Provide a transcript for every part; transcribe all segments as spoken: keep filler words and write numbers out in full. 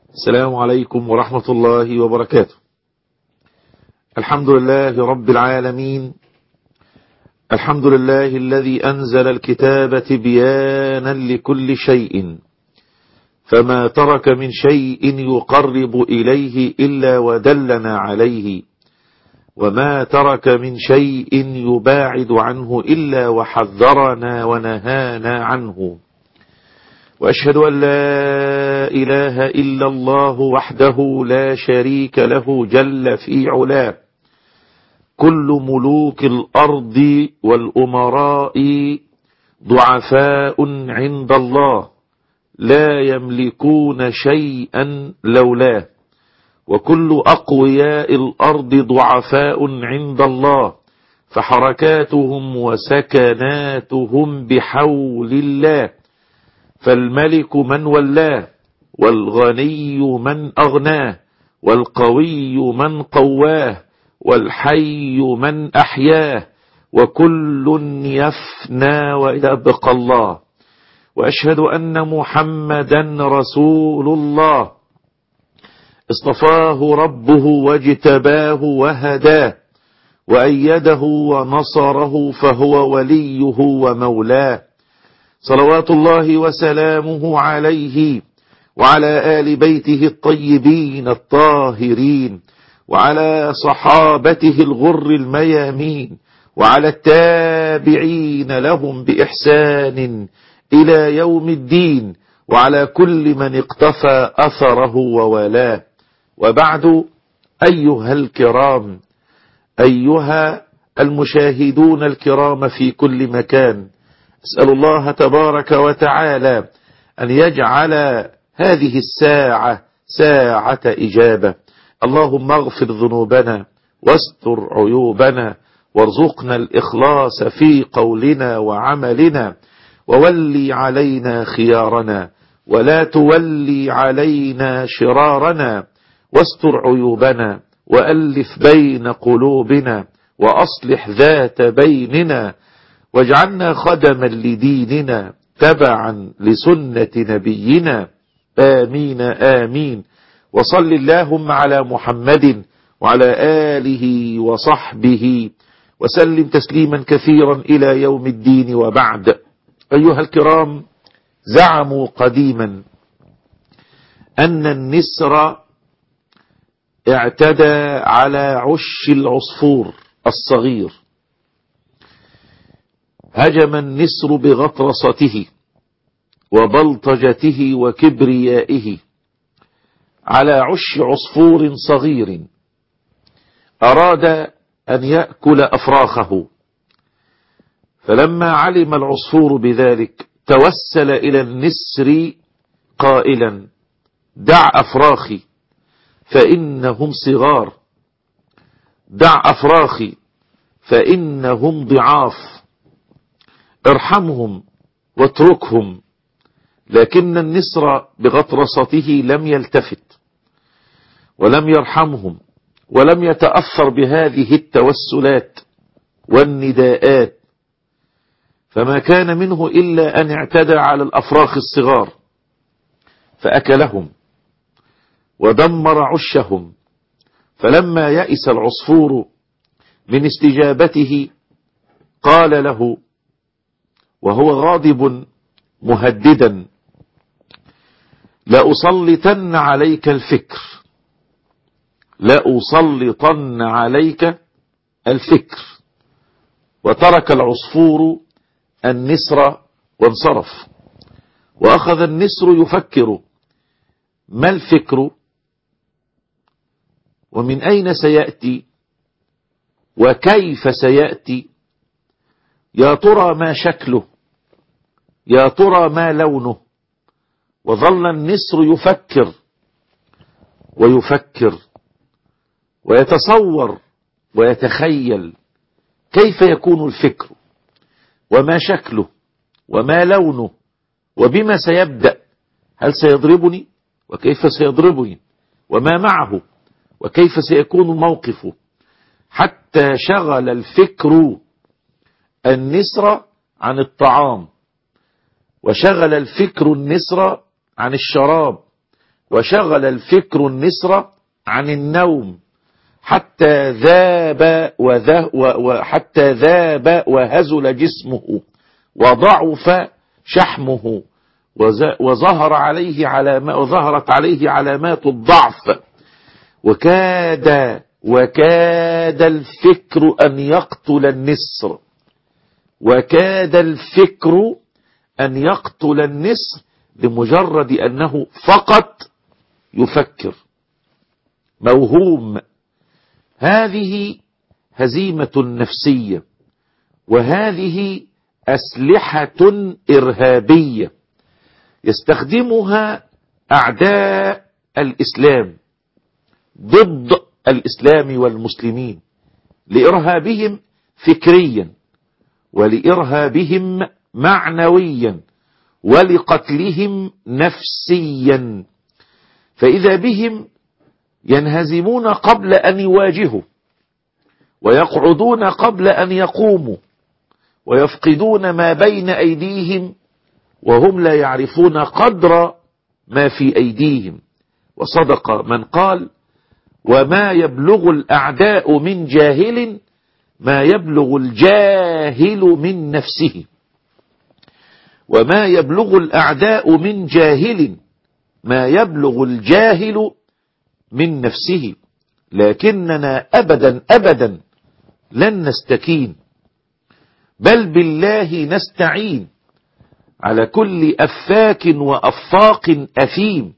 السلام عليكم ورحمة الله وبركاته. الحمد لله رب العالمين، الحمد لله الذي أنزل الكتاب تبيانا لكل شيء، فما ترك من شيء يقرب إليه إلا ودلنا عليه، وما ترك من شيء يباعد عنه إلا وحذرنا ونهانا عنه. وأشهد أن لا إله إلا الله وحده لا شريك له جل في علاه، كل ملوك الأرض والأمراء ضعفاء عند الله، لا يملكون شيئا لولاه، وكل أقوياء الأرض ضعفاء عند الله، فحركاتهم وسكناتهم بحول الله، فالملك من ولاه، والغني من أغناه، والقوي من قواه، والحي من أحياه، وكل يفنى ويبقى الله. وأشهد أن محمدا رسول الله، اصطفاه ربه واجتباه وهداه، وأيده ونصره، فهو وليه ومولاه، صلوات الله وسلامه عليه وعلى آل بيته الطيبين الطاهرين، وعلى صحابته الغر الميامين، وعلى التابعين لهم بإحسان إلى يوم الدين، وعلى كل من اقتفى أثره ووالاه. وبعد، أيها الكرام، أيها المشاهدون الكرام في كل مكان، أسأل الله تبارك وتعالى أن يجعل هذه الساعة ساعة إجابة. اللهم اغفر ذنوبنا واستر عيوبنا، وارزقنا الإخلاص في قولنا وعملنا، وولي علينا خيارنا ولا تولي علينا شرارنا، واستر عيوبنا وألف بين قلوبنا، وأصلح ذات بيننا، واجعلنا خدما لديننا تبعا لسنة نبينا، آمين آمين. وصل اللهم على محمد وعلى آله وصحبه وسلم تسليما كثيرا إلى يوم الدين. وبعد، أيها الكرام، زعموا قديما أن النسر اعتدى على عش العصفور الصغير، هجم النسر بغطرسته وبلطجته وكبريائه على عش عصفور صغير، أراد أن يأكل أفراخه، فلما علم العصفور بذلك توسل إلى النسر قائلا: دع أفراخي فإنهم صغار، دع أفراخي فإنهم ضعاف، ارحمهم واتركهم. لكن النسر بغطرسته لم يلتفت ولم يرحمهم ولم يتأثر بهذه التوسلات والنداءات، فما كان منه إلا أن اعتدى على الأفراخ الصغار فأكلهم ودمر عشهم. فلما يئس العصفور من استجابته قال له وهو غاضب مهددا: لأسلطن عليك الفكر، لأسلطن عليك الفكر. وترك العصفور النسر وانصرف، وأخذ النسر يفكر: ما الفكر؟ ومن أين سيأتي؟ وكيف سيأتي؟ يا ترى ما شكله؟ يا ترى ما لونه؟ وظل النسر يفكر ويفكر ويتصور ويتخيل كيف يكون الفكر، وما شكله، وما لونه، وبما سيبدأ. هل سيضربني؟ وكيف سيضربني؟ وما معه؟ وكيف سيكون الموقف؟ حتى شغل الفكر النسر عن الطعام، وشغل الفكر النسر عن الشراب، وشغل الفكر النسر عن النوم حتى ذاب وحتى ذاب وهزل جسمه وضعف شحمه وظهر عليه علامات وظهرت عليه علامات الضعف وكاد وكاد الفكر أن يقتل النسر وكاد الفكر أن يقتل النسر لمجرد أنه فقط يفكر موهوم. هذه هزيمة نفسية، وهذه أسلحة إرهابية يستخدمها أعداء الإسلام ضد الإسلام والمسلمين لإرهابهم فكريا ولإرهابهم معنويا ولقتلهم نفسيا. فإذا بهم ينهزمون قبل أن يواجهوا، ويقعدون قبل أن يقوموا، ويفقدون ما بين أيديهم وهم لا يعرفون قدر ما في أيديهم. وصدق من قال: وما يبلغ الأعداء من جاهل ما يبلغ الجاهل من نفسه. وما يبلغ الأعداء من جاهل ما يبلغ الجاهل من نفسه. لكننا أبدا أبدا لن نستكين، بل بالله نستعين على كل أفاك وأفاق أثيم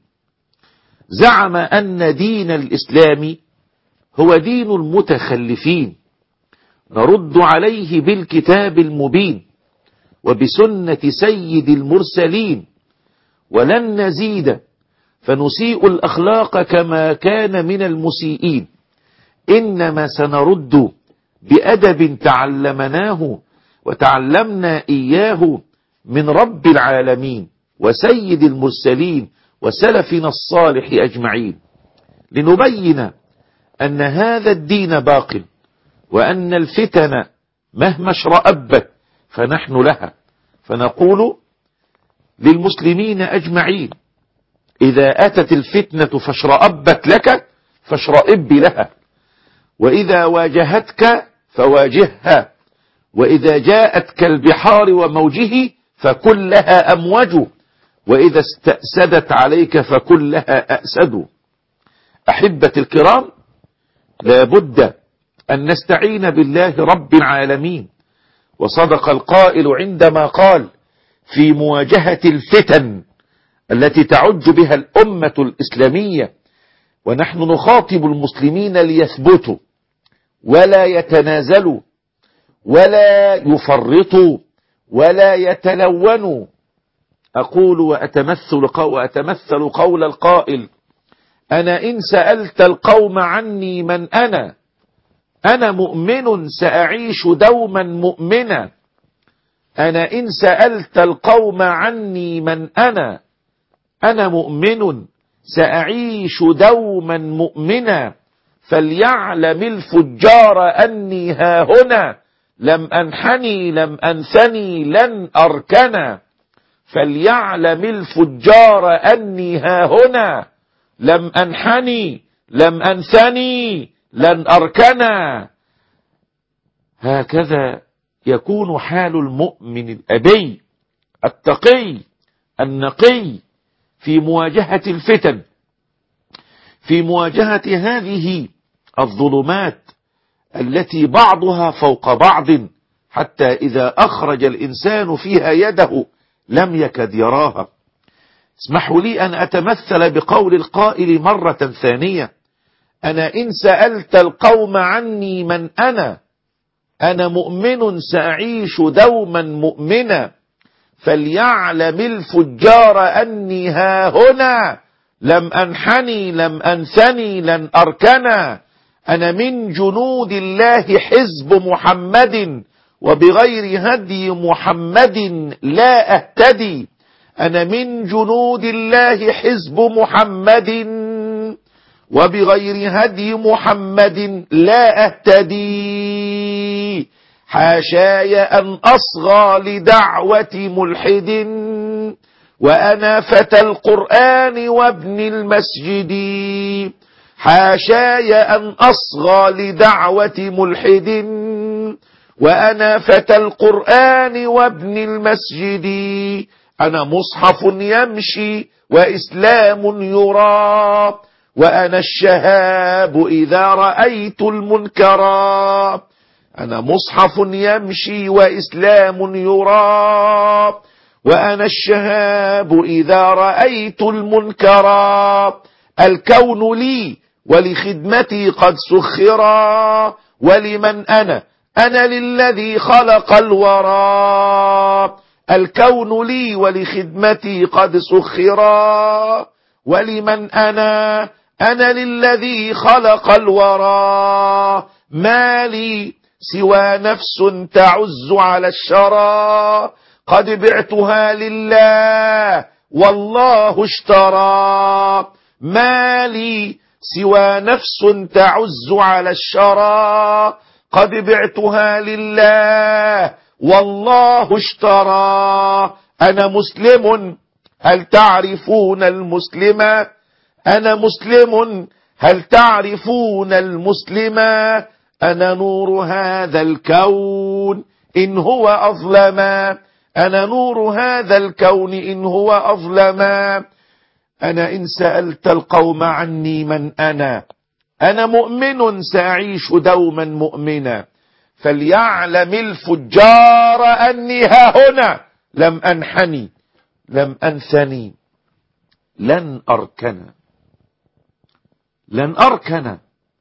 زعم أن دين الإسلام هو دين المتخلفين، نرد عليه بالكتاب المبين وبسنة سيد المرسلين، ولن نزيد فنسيء الأخلاق كما كان من المسيئين، إنما سنرد بأدب تعلمناه وتعلمنا إياه من رب العالمين وسيد المرسلين وسلفنا الصالح أجمعين، لنبين أن هذا الدين باق، وأن الفتن مهما اشرأبت فنحن لها. فنقول للمسلمين أجمعين: إذا أتت الفتنة فاشرأبت لك فاشرأب لها، وإذا واجهتك فواجهها، وإذا جاءتك البحار وموجه فكن لها أموج، وإذا استأسدت عليك فكن لها أأسد. أحبة الكرام، لا بد أن نستعين بالله رب العالمين. وصدق القائل عندما قال في مواجهة الفتن التي تعج بها الأمة الإسلامية: ونحن نخاطب المسلمين ليثبتوا ولا يتنازلوا ولا يفرطوا ولا يتلونوا. أقول وأتمثل, وأتمثل قول القائل: أنا إن سألت القوم عني من أنا أنا مؤمن سأعيش دوما مؤمنا. أنا إن سألت القوم عني من أنا أنا مؤمن سأعيش دوما مؤمنا. فليعلم الفجار أني ها هنا لم أنحني لم أنثني لن أركنا. فليعلم الفجار أني ها هنا لم أنحني لم أنثني لن أركنا. هكذا يكون حال المؤمن الأبي التقي النقي في مواجهة الفتن، في مواجهة هذه الظلمات التي بعضها فوق بعض، حتى إذا أخرج الإنسان فيها يده لم يكد يراها. اسمحوا لي أن أتمثل بقول القائل مرة ثانية: أنا إن سألت القوم عني من أنا أنا مؤمن سأعيش دوما مؤمنا. فليعلم الفجار أني ها هنا لم أنحني لم أنثني لن أركنا. أنا من جنود الله حزب محمد وبغير هدي محمد لا أهتدي. أنا من جنود الله حزب محمد وبغير هدي محمد لا أهتدي. حاشاي أن أصغى لدعوة ملحد وأنا فتى القرآن وابن المسجد حاشاي أن أصغى لدعوة ملحد وأنا فتى القرآن وابن المسجد أنا مصحف يمشي وإسلام يرى وأنا الشهاب إذا رأيت المنكرا أنا مصحف يمشي وإسلام يرى وأنا الشهاب إذا رأيت المنكرا الكون لي ولخدمتي قد سخرا ولمن أنا أنا للذي خلق الورى الكون لي ولخدمتي قد سخرا ولمن أنا أنا للذي خلق الورى ما لي سوى نفس تعز على الشرى قد بعتها لله والله اشترى ما لي سوى نفس تعز على الشرى قد بعتها لله والله اشترى أنا مسلم هل تعرفون المسلم أنا مسلم هل تعرفون المسلم أنا نور هذا الكون إن هو أظلم أنا نور هذا الكون إن هو أظلم أنا إن سألت القوم عني من أنا أنا مؤمن سأعيش دوما مؤمنا فليعلم الفجار أني ها هنا لم أنحني لم أنثني لن أركن لن أركن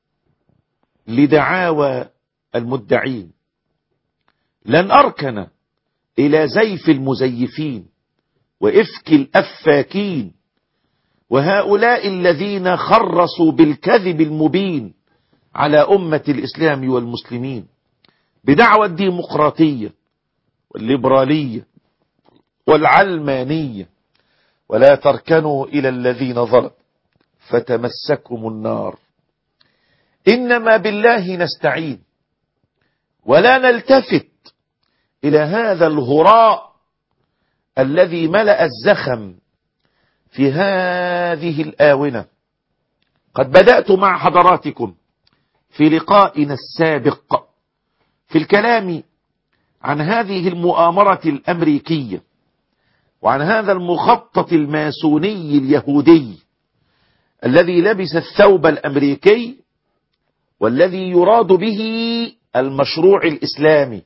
لدعاوى المدعين لن أركن إلى زيف المزيفين وإفك الأفاكين وهؤلاء الذين خرصوا بالكذب المبين على أمة الإسلام والمسلمين بدعوى الديمقراطية والليبرالية والعلمانية ولا تركنوا إلى الذين ظلموا فتمسكهم النار إنما بالله نستعين ولا نلتفت إلى هذا الهراء الذي ملأ الزخم في هذه الآونة. قد بدأت مع حضراتكم في لقائنا السابق في الكلام عن هذه المؤامرة الأمريكية وعن هذا المخطط الماسوني اليهودي الذي لبس الثوب الأمريكي والذي يراد به المشروع الإسلامي.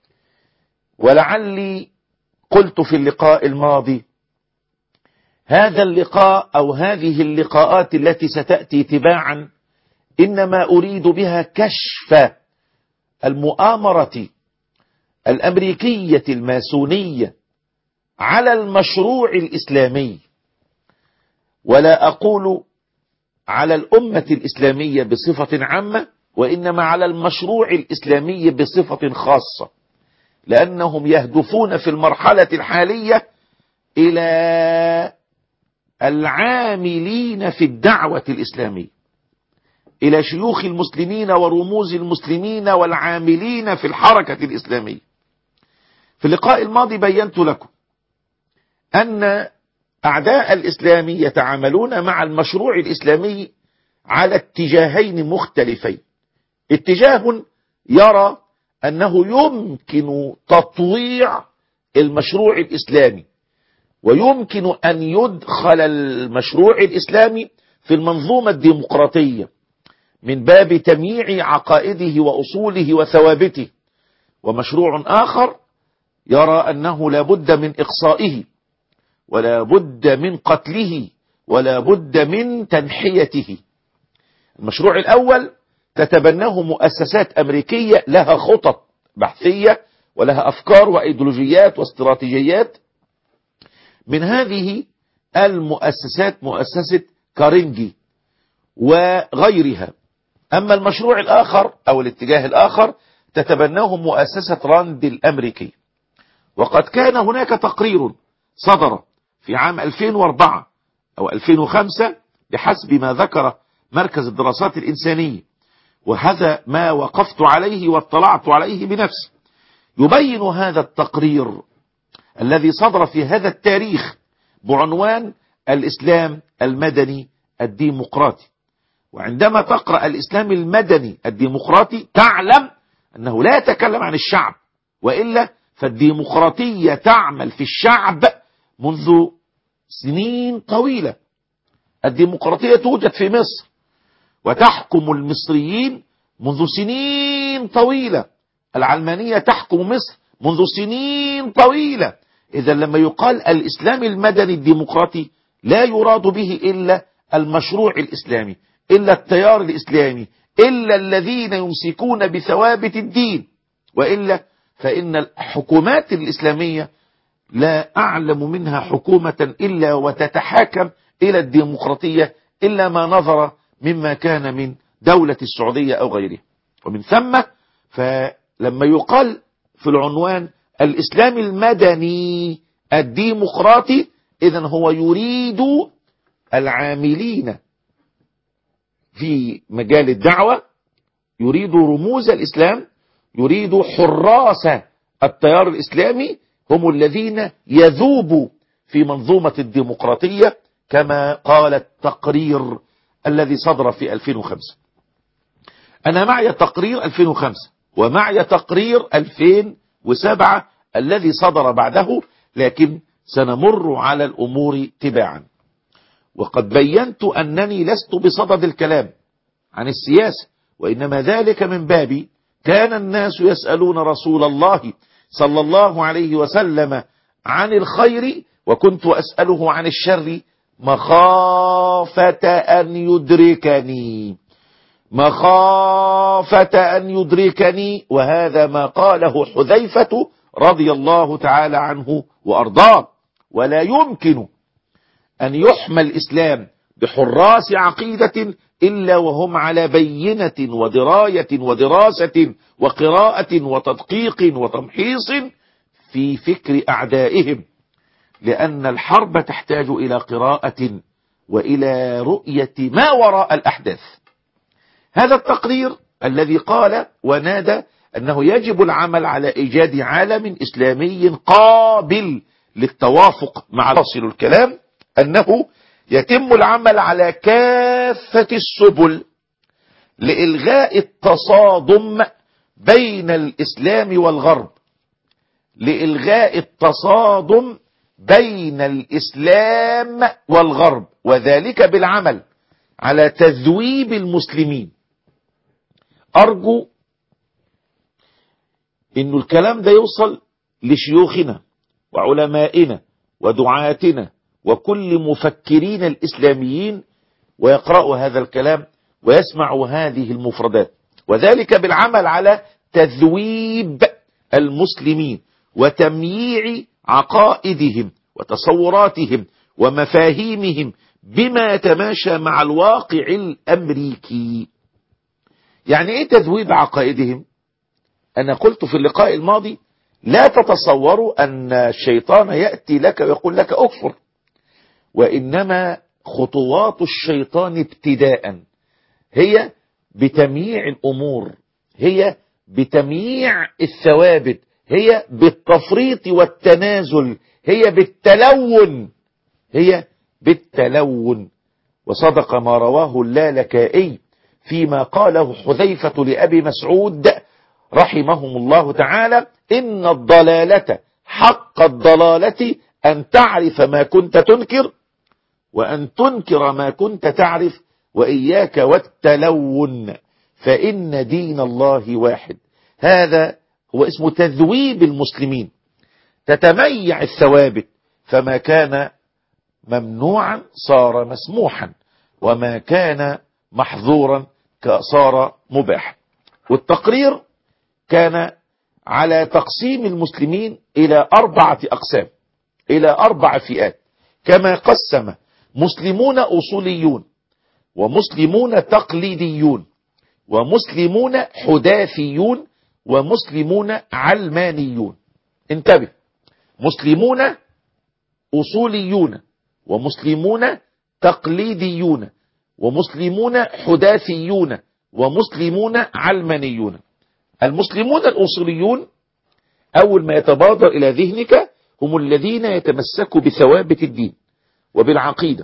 ولعلي قلت في اللقاء الماضي هذا اللقاء أو هذه اللقاءات التي ستأتي تباعا إنما أريد بها كشف المؤامرة الأمريكية الماسونية على المشروع الإسلامي، ولا أقول على الأمة الإسلامية بصفة عامة وإنما على المشروع الإسلامي بصفة خاصة، لأنهم يهدفون في المرحلة الحالية إلى العاملين في الدعوة الإسلامية، إلى شيوخ المسلمين ورموز المسلمين والعاملين في الحركة الإسلامية. في اللقاء الماضي بينت لكم أن أعداء الإسلام يتعاملون مع المشروع الإسلامي على اتجاهين مختلفين. اتجاه يرى أنه يمكن تطويع المشروع الإسلامي ويمكن أن يدخل المشروع الإسلامي في المنظومة الديمقراطية من باب تمييع عقائده وأصوله وثوابته، ومشروع آخر يرى أنه لا بد من إقصائه ولا بد من قتله ولا بد من تنحيته. المشروع الأول تتبناه مؤسسات أمريكية لها خطط بحثية ولها أفكار وأيديولوجيات واستراتيجيات. من هذه المؤسسات مؤسسة كارنيجي وغيرها. أما المشروع الآخر أو الاتجاه الآخر تتبناه مؤسسة راند الأمريكية. وقد كان هناك تقرير صدر في عام ألفين وأربعة أو ألفين وخمسة بحسب ما ذكر مركز الدراسات الإنسانية، وهذا ما وقفت عليه واطلعت عليه بنفسي، يبين هذا التقرير الذي صدر في هذا التاريخ بعنوان الإسلام المدني الديمقراطي. وعندما تقرأ الإسلام المدني الديمقراطي تعلم أنه لا يتكلم عن الشعب، وإلا فالديمقراطية تعمل في الشعب منذ سنين طويلة. الديمقراطية توجد في مصر وتحكم المصريين منذ سنين طويلة. العلمانية تحكم مصر منذ سنين طويلة. إذا لما يقال الإسلام المدني الديمقراطي لا يراد به إلا المشروع الإسلامي، إلا التيار الإسلامي، إلا الذين يمسكون بثوابت الدين، وإلا فإن الحكومات الإسلامية لا أعلم منها حكومة إلا وتتحاكم إلى الديمقراطية، إلا ما نظر مما كان من دولة السعودية أو غيره. ومن ثم فلما يقال في العنوان الإسلام المدني الديمقراطي، إذن هو يريد العاملين في مجال الدعوة، يريد رموز الإسلام، يريد حراس التيار الإسلامي، هم الذين يذوبوا في منظومة الديمقراطية كما قال التقرير الذي صدر في ألفين وخمسة. أنا معي تقرير ألفين وخمسة ومعي تقرير ألفين وسبعة الذي صدر بعده، لكن سنمر على الأمور تباعا. وقد بينت أنني لست بصدد الكلام عن السياسة، وإنما ذلك من باب كان الناس يسألون رسول الله صلى الله عليه وسلم عن الخير، وكنت أسأله عن الشر مخافة أن يدركني مخافة أن يدركني وهذا ما قاله حذيفة رضي الله تعالى عنه وأرضاه. ولا يمكن أن يحمى الإسلام بحراس عقيدة إلا وهم على بينة ودراية ودراسة وقراءة وتدقيق وتمحيص في فكر أعدائهم، لأن الحرب تحتاج إلى قراءة وإلى رؤية ما وراء الأحداث. هذا التقرير الذي قال ونادى أنه يجب العمل على إيجاد عالم إسلامي قابل للتوافق مع فاصل الكلام، أنه يتم العمل على كافة السبل لإلغاء التصادم بين الإسلام والغرب لإلغاء التصادم بين الإسلام والغرب وذلك بالعمل على تذويب المسلمين. أرجو إن الكلام ده يوصل لشيوخنا وعلمائنا ودعاتنا وكل مفكرين الإسلاميين، ويقرأوا هذا الكلام ويسمعوا هذه المفردات، وذلك بالعمل على تذويب المسلمين وتمييع عقائدهم وتصوراتهم ومفاهيمهم بما يتماشى مع الواقع الأمريكي. يعني إيه تذويب عقائدهم؟ أنا قلت في اللقاء الماضي لا تتصوروا أن الشيطان يأتي لك ويقول لك أكفر، وإنما خطوات الشيطان ابتداء هي بتمييع الأمور، هي بتمييع الثوابت، هي بالتفريط والتنازل، هي بالتلون هي بالتلون. وصدق ما رواه اللالكائي فيما قاله حذيفة لأبي مسعود رحمهم الله تعالى: إن الضلالة حق الضلالة أن تعرف ما كنت تنكر وأن تنكر ما كنت تعرف، وإياك والتلون فإن دين الله واحد. هذا هو اسمه تذويب المسلمين، تتميع الثوابت، فما كان ممنوعا صار مسموحا، وما كان محظورا صار مباحا. والتقرير كان على تقسيم المسلمين إلى أربعة أقسام، إلى أربع فئات، كما قسم مسلمون أصوليون ومسلمون تقليديون ومسلمون حداثيون ومسلمون علمانيون. انتبه، مسلمون أصوليون ومسلمون تقليديون ومسلمون حداثيون ومسلمون علمانيون. المسلمون الأصوليون أول ما يتبادر إلى ذهنك هم الذين يتمسكوا بثوابت الدين وبالعقيدة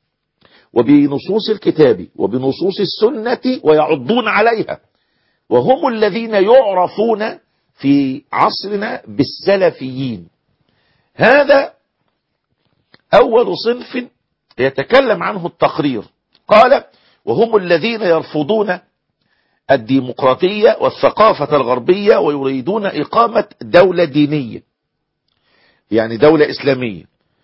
وبنصوص الكتاب وبنصوص السنة ويعضون عليها، وهم الذين يعرفون في عصرنا بالسلفيين. هذا أول صنف يتكلم عنه التقرير. قال: وهم الذين يرفضون الديمقراطية والثقافة الغربية ويريدون إقامة دولة دينية، يعني دولة إسلامية،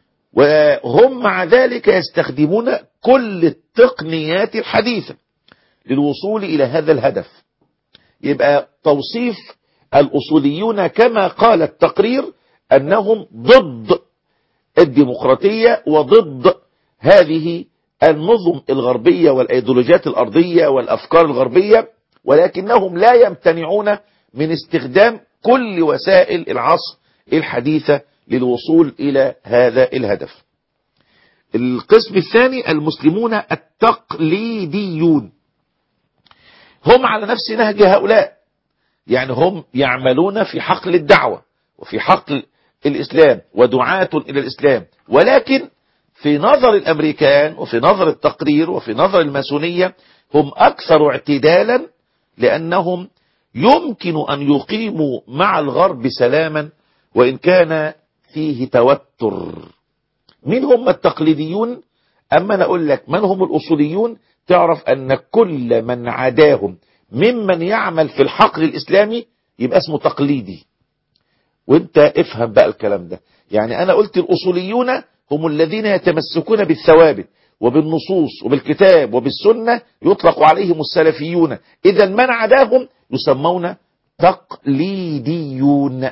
وهم مع ذلك يستخدمون كل التقنيات الحديثة للوصول إلى هذا الهدف. يبقى توصيف الأصوليون كما قال التقرير أنهم ضد الديمقراطية وضد هذه النظم الغربية والأيديولوجيات الأرضية والأفكار الغربية، ولكنهم لا يمتنعون من استخدام كل وسائل العصر الحديثة للوصول إلى هذا الهدف. القسم الثاني المسلمون التقليديون، هم على نفس نهج هؤلاء، يعني هم يعملون في حقل الدعوة وفي حقل الإسلام ودعاة إلى الإسلام، ولكن في نظر الأمريكان وفي نظر التقرير وفي نظر الماسونية هم أكثر اعتدالا، لأنهم يمكن أن يقيموا مع الغرب سلاما وإن كان فيه توتر. من هم التقليديون؟ أما أنا أقول لك من هم الأصوليون، تعرف أن كل من عداهم ممن يعمل في الحقل الإسلامي يبقى اسمه تقليدي. وانت افهم بقى الكلام ده. يعني أنا قلت الأصوليون هم الذين يتمسكون بالثوابت وبالنصوص وبالكتاب وبالسنة، يطلق عليهم السلفيون. إذا من عداهم يسمون تقليديون.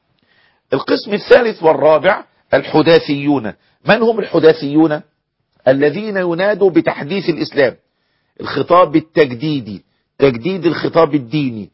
القسم الثالث والرابع الحداثيون. من هم الحداثيون؟ الذين ينادوا بتحديث الإسلام، الخطاب التجديدي، تجديد الخطاب الديني.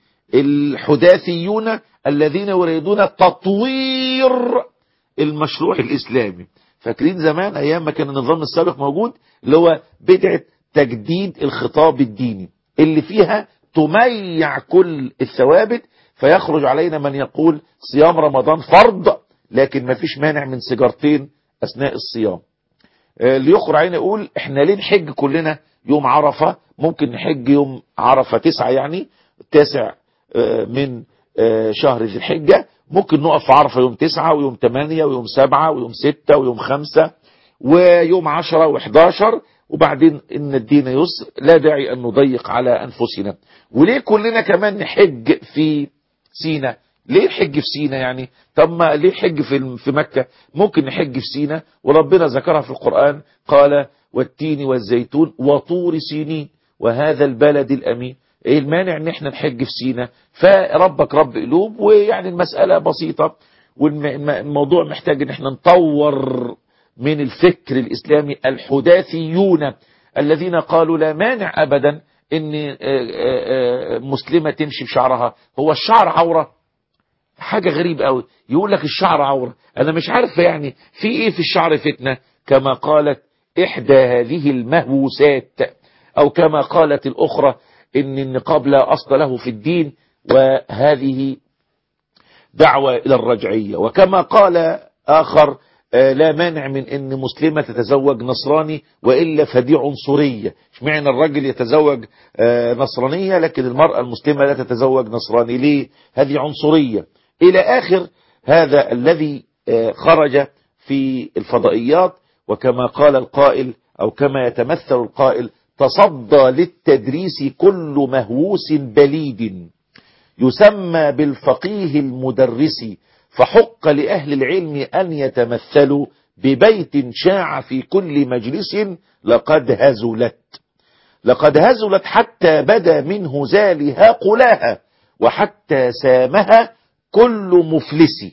الحداثيون الذين يريدون تطوير المشروع الإسلامي. فاكرين زمان أيام ما كان النظام السابق موجود، اللي هو بدعة تجديد الخطاب الديني اللي فيها تميع كل الثوابت، فيخرج علينا من يقول صيام رمضان فرض لكن ما فيش مانع من سيجارتين أثناء الصيام. اللي يخرج علينا يقول احنا ليه نحج كلنا يوم عرفة؟ ممكن نحج يوم عرفة تسعة، يعني تاسع من شهر ذي الحجة، ممكن نقف في عرفة يوم تسعة ويوم تمانية ويوم سبعة ويوم ستة ويوم خمسة ويوم عشرة وحداشر، وبعدين إن الدين يسر لا داعي أن نضيق على أنفسنا. وليه كلنا كمان نحج في سينا؟ ليه نحج في سينا يعني؟ طب ما ليه حج في في مكة؟ ممكن نحج في سينا، وربنا ذكرها في القرآن، قال والتين والزيتون وطور سينين وهذا البلد الأمين. ايه المانع ان احنا نحج في سينا؟ فربك رب قلوب، ويعني المسألة بسيطة، والموضوع محتاج ان احنا نطور من الفكر الإسلامي. الحداثيون الذين قالوا لا مانع أبدا ان مسلمة تمشي بشعرها. هو الشعر عورة؟ حاجة غريب قوي يقول لك الشعر عورة. انا مش عارف يعني في ايه في الشعر فتنة، كما قالت احدى هذه المهووسات، او كما قالت الاخرى ان النقاب لا اصل له في الدين وهذه دعوة الى الرجعية. وكما قال اخر لا مانع من ان مسلمة تتزوج نصراني والا فدي عنصرية. اشمعنى الرجل يتزوج نصرانية لكن المرأة المسلمة لا تتزوج نصراني؟ ليه؟ هذه عنصرية الى اخر هذا الذي خرج في الفضائيات. وكما قال القائل او كما يتمثل القائل: تصدى للتدريس كل مهووس بليد يسمى بالفقيه المدرس، فحق لأهل العلم أن يتمثلوا ببيت شاع في كل مجلس لقد هزلت لقد هزلت حتى بدا من هزالها قلاها، وحتى سامها كل مفلس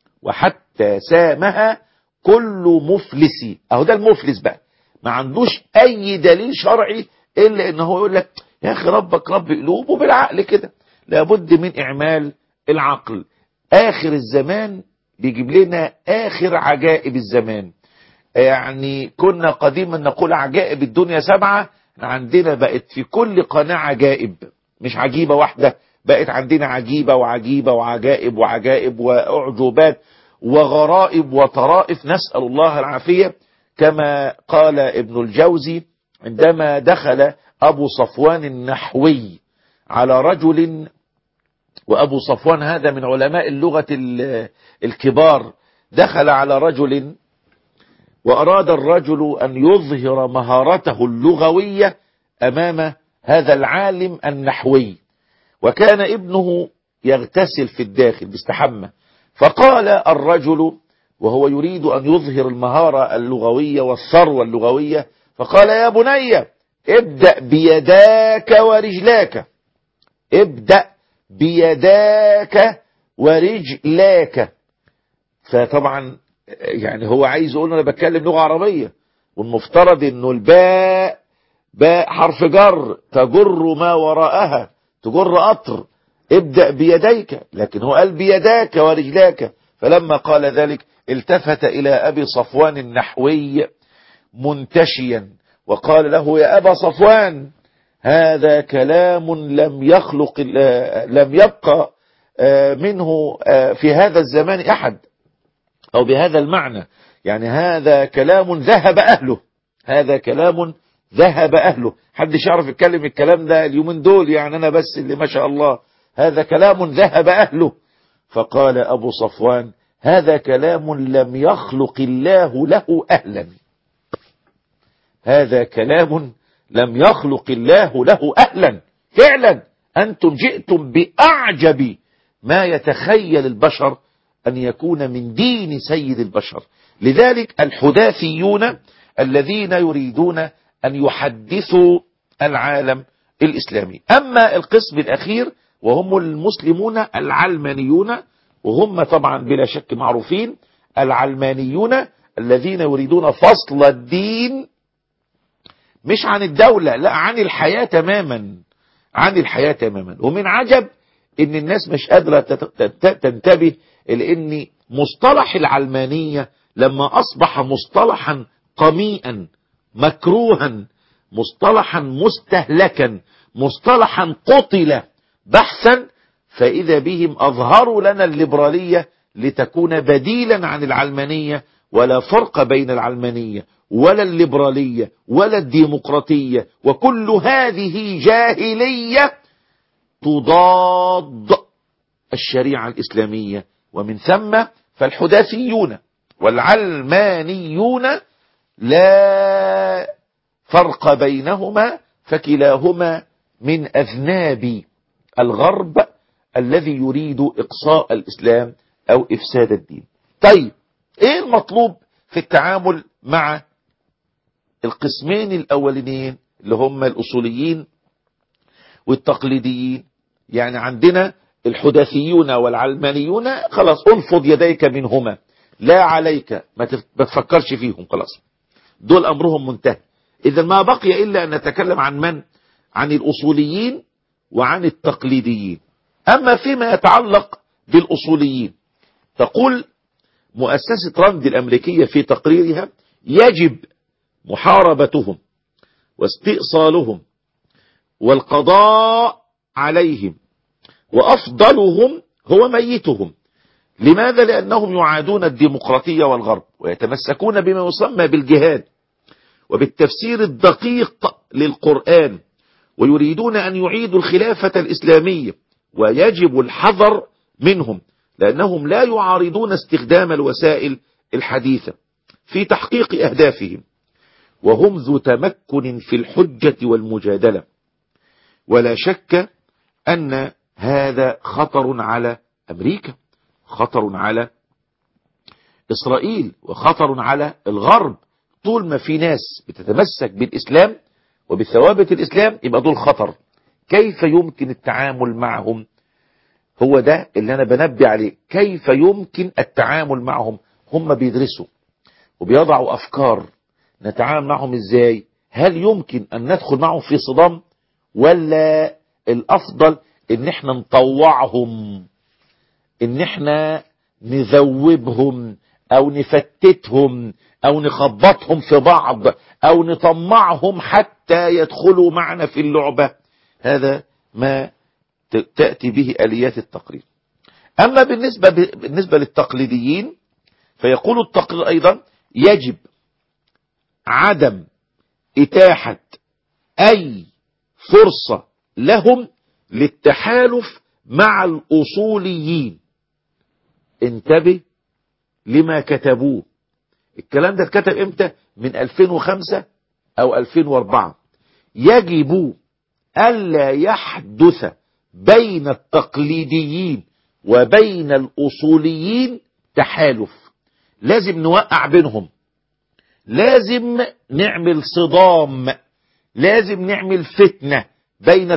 وحتى سامها كل مفلس. اهو ده المفلس بقى، ما عندوش اي دليل شرعي الا انه يقول لك يا اخي ربك رب قلوب، وبالعقل كده. لابد من اعمال العقل. اخر الزمان بيجيب لنا اخر عجائب الزمان. يعني كنا قديما نقول عجائب الدنيا سبعة، عندنا بقت في كل قناة عجائب، مش عجيبة واحدة، بقت عندنا عجيبة وعجيبة وعجائب وعجائب واعجوبات وغرائب وطرائف، نسأل الله العافية. كما قال ابن الجوزي عندما دخل أبو صفوان النحوي على رجل، وأبو صفوان هذا من علماء اللغة الكبار، دخل على رجل وأراد الرجل أن يظهر مهارته اللغوية أمام هذا العالم النحوي، وكان ابنه يغتسل في الداخل بيستحمى، فقال الرجل وهو يريد أن يظهر المهارة اللغوية والثروة اللغوية، فقال يا بني ابدأ بيداك ورجلاك، ابدأ بيداك ورجلاك. فطبعا يعني هو عايز يقول أنا بتكلم لغة عربية، والمفترض أنه الباء باء حرف جر تجر ما وراءها، تجر قطر، ابدأ بيديك، لكن هو قال بيداك ورجلاك. فلما قال ذلك التفت إلى أبي صفوان النحوي منتشيا وقال له يا أبا صفوان هذا كلام لم يخلق لم يبقى منه في هذا الزمان أحد، أو بهذا المعنى، يعني هذا كلام ذهب أهله، هذا كلام ذهب أهله، حدش يعرف يتكلم الكلام ده اليومين دول، يعني أنا بس اللي ما شاء الله، هذا كلام ذهب أهله. فقال أبو صفوان هذا كلام لم يخلق الله له أهلا، هذا كلام لم يخلق الله له أهلا. فعلا أنتم جئتم بأعجب ما يتخيل البشر أن يكون من دين سيد البشر. لذلك الحداثيون الذين يريدون أن يحدثوا العالم الإسلامي. أما القسم الأخير وهم المسلمون العلمانيون، وهم طبعا بلا شك معروفين، العلمانيون الذين يريدون فصل الدين مش عن الدولة، لا عن الحياة تماما، عن الحياة تماما. ومن عجب ان الناس مش قادرة تنتبه لان مصطلح العلمانية لما اصبح مصطلحا قميئا مكروها، مصطلحا مستهلكا، مصطلحا قتل بحثا، فإذا بهم أظهروا لنا الليبرالية لتكون بديلا عن العلمانية. ولا فرق بين العلمانية ولا الليبرالية ولا الديمقراطية، وكل هذه جاهلية تضاد الشريعة الإسلامية. ومن ثم فالحداثيون والعلمانيون لا فرق بينهما، فكلاهما من أذناب الغرب الذي يريد إقصاء الإسلام أو إفساد الدين. طيب إيه المطلوب في التعامل مع القسمين الأولين اللي هم الأصوليين والتقليديين؟ يعني عندنا الحداثيون والعلمانيون، خلاص انفض يديك منهما، لا عليك، ما تفكرش فيهم، خلاص دول أمرهم منتهي. إذا ما بقي إلا أن نتكلم عن من؟ عن الأصوليين وعن التقليديين. أما فيما يتعلق بالأصوليين، تقول مؤسسة راند الأمريكية في تقريرها يجب محاربتهم واستئصالهم والقضاء عليهم، وأفضلهم هو ميتهم. لماذا؟ لأنهم يعادون الديمقراطية والغرب، ويتمسكون بما يسمى بالجهاد وبالتفسير الدقيق للقرآن، ويريدون أن يعيدوا الخلافة الإسلامية، ويجب الحذر منهم لأنهم لا يعارضون استخدام الوسائل الحديثة في تحقيق أهدافهم، وهم ذو تمكن في الحجة والمجادلة. ولا شك أن هذا خطر على أمريكا، خطر على إسرائيل، وخطر على الغرب. طول ما في ناس بتتمسك بالإسلام وبثوابت الإسلام يبقى دول خطر. كيف يمكن التعامل معهم؟ هو ده اللي أنا بنبه عليه، كيف يمكن التعامل معهم؟ هم بيدرسوا وبيضعوا أفكار، نتعامل معهم إزاي؟ هل يمكن أن ندخل معهم في صدام، ولا الأفضل إن احنا نطوعهم، إن احنا نذوبهم أو نفتتهم أو نخبطهم في بعض أو نطمعهم حتى يدخلوا معنا في اللعبة؟ هذا ما تأتي به آليات التقرير. أما بالنسبة بالنسبة للتقليديين، فيقول التقرير أيضا يجب عدم إتاحة أي فرصة لهم للتحالف مع الأصوليين. انتبه لما كتبوه. الكلام ده اتكتب امتى؟ من ألفين وخمسة أو ألفين وأربعة. يجب ألا يحدث بين التقليديين وبين الأصوليين تحالف. لازم نوقع بينهم، لازم نعمل صدام، لازم نعمل فتنة بين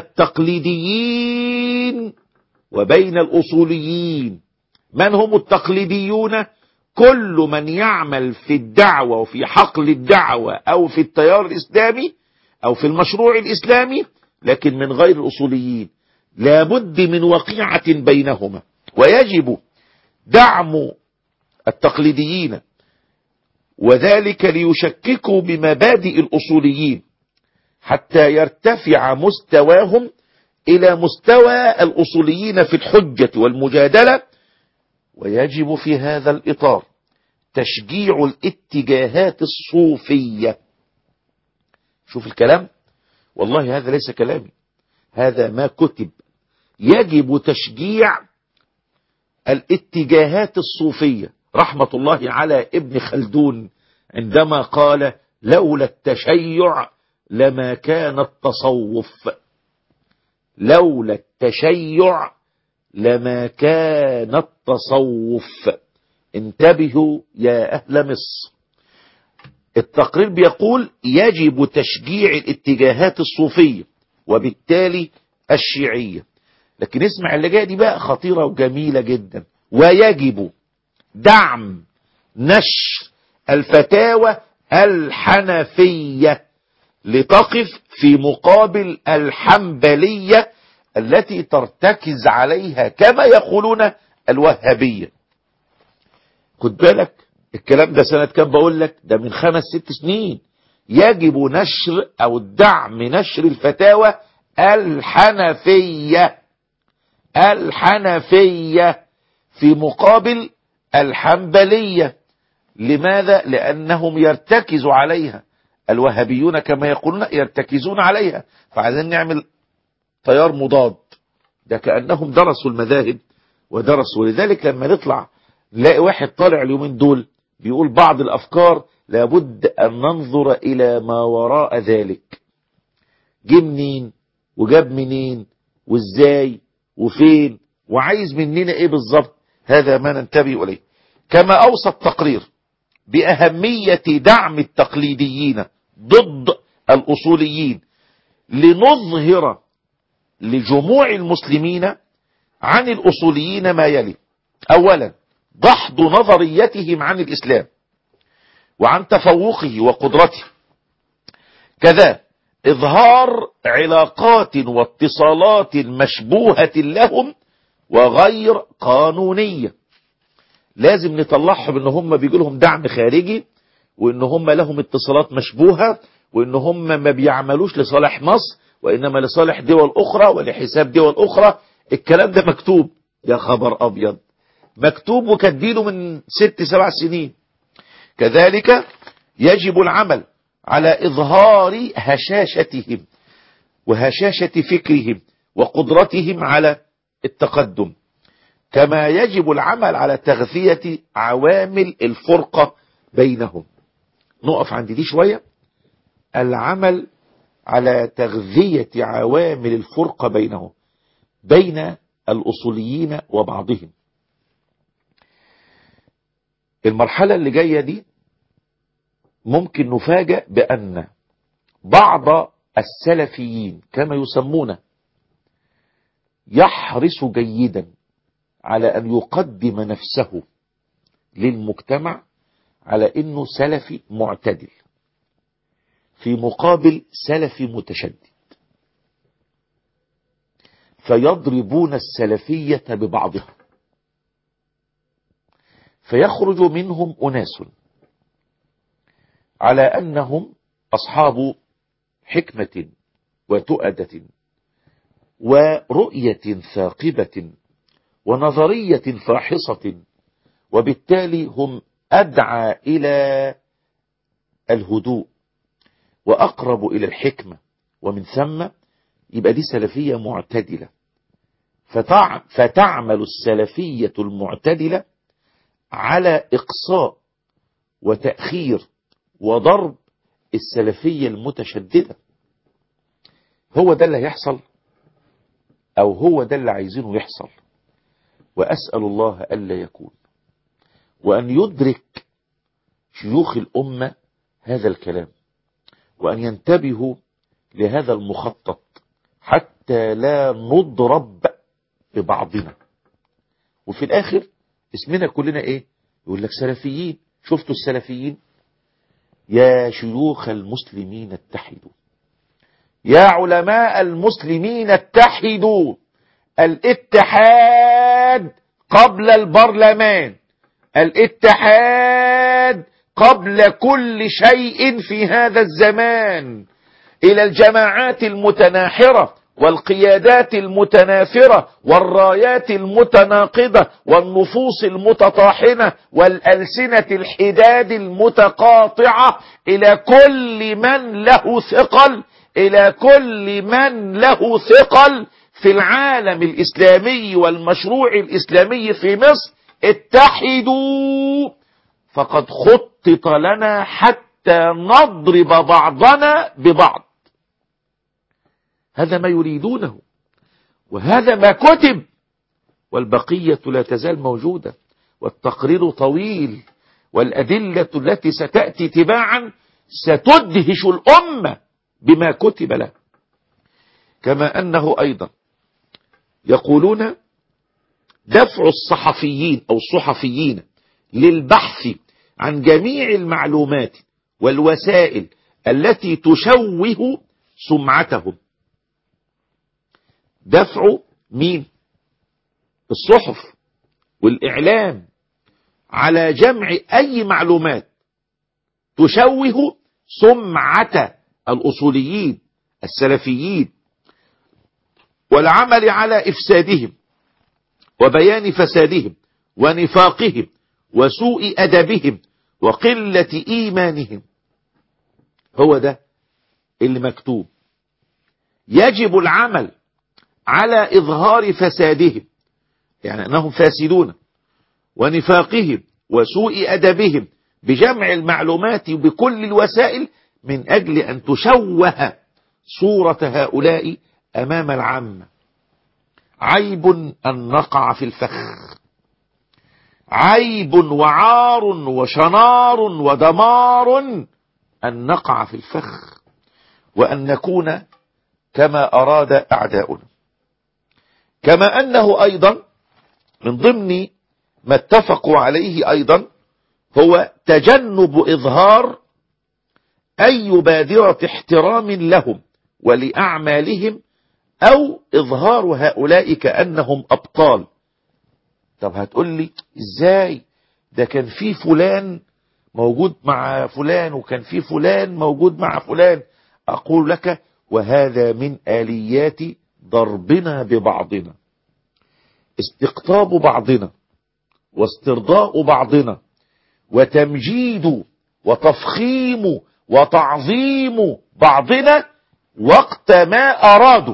التقليديين وبين الأصوليين. من هم التقليديون؟ كل من يعمل في الدعوة وفي حقل الدعوة أو في التيار الإسلامي أو في المشروع الإسلامي لكن من غير الأصوليين. لابد من وقيعة بينهما، ويجب دعم التقليديين، وذلك ليشككوا بمبادئ الأصوليين حتى يرتفع مستواهم إلى مستوى الأصوليين في الحجة والمجادلة. ويجب في هذا الإطار تشجيع الاتجاهات الصوفية. شوف الكلام، والله هذا ليس كلامي، هذا ما كتب. يجب تشجيع الاتجاهات الصوفية. رحمة الله على ابن خلدون عندما قال: لولا التشيع لما كان التصوف. لولا التشيع لما كان التصوف. انتبهوا يا أهل مصر. التقرير بيقول يجب تشجيع الاتجاهات الصوفية وبالتالي الشيعية. لكن اسمع اللي جايه دي بقى، خطيرة وجميلة جدا. ويجب دعم نشر الفتاوى الحنفية لتقف في مقابل الحنبلية التي ترتكز عليها كما يقولون الوهابية. خد بالك الكلام ده سنة كام؟ بقول لك ده من خمس ست سنين. يجب نشر أو دعم نشر الفتاوى الحنفية الحنفية في مقابل الحنبلية. لماذا؟ لأنهم يرتكزوا عليها، الوهابيون كما يقولون يرتكزون عليها، فعايزين نعمل تيار مضاد. ده كأنهم درسوا المذاهب ودرسوا. لذلك لما نطلع نلاقي واحد طالع اليومين دول بيقول بعض الأفكار لابد أن ننظر إلى ما وراء ذلك. جه منين وجاب منين وازاي وفين وعايز مننا ايه بالظبط؟ هذا ما ننتبه إليه. كما أوصى التقرير بأهمية دعم التقليديين ضد الأصوليين لنظهر لجموع المسلمين عن الأصوليين ما يلي: أولا دحض نظريتهم عن الإسلام وعن تفوقه وقدرته، كذا إظهار علاقات واتصالات مشبوهة لهم وغير قانونية. لازم نطلعهم ان هم بيجي لهم دعم خارجي، وان هم لهم اتصالات مشبوهة، وان هم ما بيعملوش لصالح مصر وانما لصالح دول اخرى ولحساب دول اخرى. الكلام ده مكتوب، يا خبر ابيض، مكتوب وكاتبينه من ست سبع سنين. كذلك يجب العمل على إظهار هشاشتهم وهشاشة فكرهم وقدرتهم على التقدم، كما يجب العمل على تغذية عوامل الفرقة بينهم. نقف عند دي شوية. العمل على تغذية عوامل الفرقة بينهم، بين الأصوليين وبعضهم. المرحلة اللي جاية دي ممكن نفاجأ بأن بعض السلفيين كما يسمونه يحرص جيدا على أن يقدم نفسه للمجتمع على أنه سلفي معتدل في مقابل سلفي متشدد، فيضربون السلفية ببعضها، فيخرج منهم أناس على أنهم أصحاب حكمة وتؤدة ورؤية ثاقبة ونظرية فاحصة، وبالتالي هم أدعى إلى الهدوء وأقرب إلى الحكمة، ومن ثم يبقى دي سلفية معتدلة. فتعمل السلفية المعتدلة على إقصاء وتأخير وضرب السلفية المتشددة. هو ده اللي هيحصل، أو هو ده اللي عايزينه يحصل، وأسأل الله ألا يكون، وأن يدرك شيوخ الأمة هذا الكلام، وأن ينتبهوا لهذا المخطط حتى لا نضرب ببعضنا. وفي الآخر اسمنا كلنا إيه؟ يقول لك سلفيين. شفتوا السلفيين؟ يا شيوخ المسلمين اتحدوا، يا علماء المسلمين اتحدوا. الاتحاد قبل البرلمان، الاتحاد قبل كل شيء في هذا الزمان. إلى الجماعات المتناحرة والقيادات المتنافرة والرايات المتناقضة والنفوس المتطاحنة والألسنة الحداد المتقاطعة، إلى كل من له ثقل، إلى كل من له ثقل في العالم الإسلامي والمشروع الإسلامي في مصر: اتحدوا، فقد خطط لنا حتى نضرب بعضنا ببعض. هذا ما يريدونه، وهذا ما كتب، والبقية لا تزال موجودة، والتقرير طويل، والأدلة التي ستأتي تباعا ستدهش الأمة بما كتب له. كما أنه أيضا يقولون دفع الصحفيين أو الصحفيين للبحث عن جميع المعلومات والوسائل التي تشوه سمعتهم. دفع مين؟ الصحف والإعلام على جمع أي معلومات تشوه سمعة الأصوليين السلفيين، والعمل على إفسادهم وبيان فسادهم ونفاقهم وسوء أدبهم وقلة إيمانهم. هو ده اللي مكتوب. يجب العمل على إظهار فسادهم، يعني أنهم فاسدون، ونفاقهم وسوء أدبهم بجمع المعلومات بكل الوسائل من أجل أن تشوه صورة هؤلاء أمام العامة. عيب أن نقع في الفخ، عيب وعار وشنار ودمار أن نقع في الفخ، وأن نكون كما أراد أعداؤنا. كما أنه أيضا من ضمن ما اتفقوا عليه أيضا هو تجنب إظهار أي بادرة احترام لهم ولأعمالهم، أو إظهار هؤلاء كأنهم أبطال. طب هتقول لي إزاي؟ ده كان في فلان موجود مع فلان، وكان في فلان موجود مع فلان. أقول لك وهذا من آليات ضربنا ببعضنا، استقطاب بعضنا واسترضاء بعضنا وتمجيد وتفخيم وتعظيم بعضنا وقت ما أرادوا.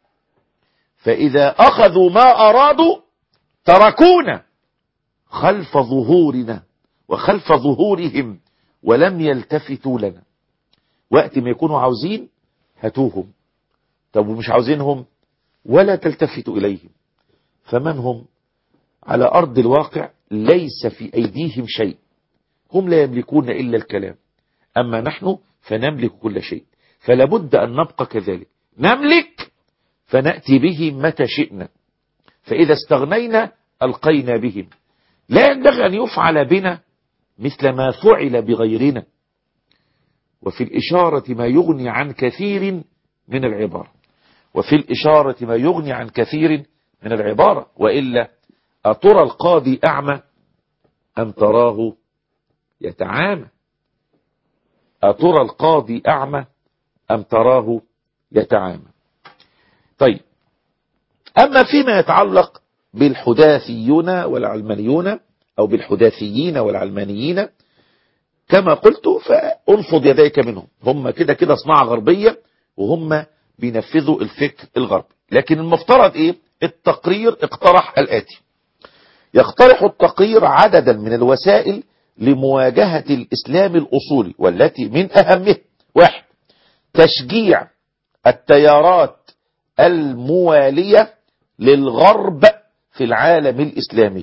فإذا أخذوا ما أرادوا تركونا خلف ظهورنا وخلف ظهورهم ولم يلتفتوا لنا. وقت ما يكونوا عاوزين هاتوهم، طب ومش عاوزينهم ولا تلتفتوا إليهم. فمن هم؟ على أرض الواقع ليس في أيديهم شيء، هم لا يملكون إلا الكلام، أما نحن فنملك كل شيء. فلا بد أن نبقى كذلك، نملك فنأتي به متى شئنا، فإذا استغنينا ألقينا بهم. لا ينبغي أن يفعل بنا مثل ما فعل بغيرنا. وفي الإشارة ما يغني عن كثير من العبارة، وفي الإشارة ما يغني عن كثير من العبارة. وإلا أترى القاضي أعمى أم تراه يتعامى؟ أترى القاضي أعمى أم تراه يتعامى؟ طيب، أما فيما يتعلق بالحداثيون والعلمانيون أو بالحداثيين والعلمانيين، كما قلت فانفض يديك منهم. هم كده كده صناعة غربية وهم بينفذوا الفكر الغربي. لكن المفترض ايه؟ التقرير اقترح الآتي: يقترح التقرير عددا من الوسائل لمواجهة الإسلام الأصولي، والتي من أهمها: واحد، تشجيع التيارات الموالية للغرب في العالم الإسلامي.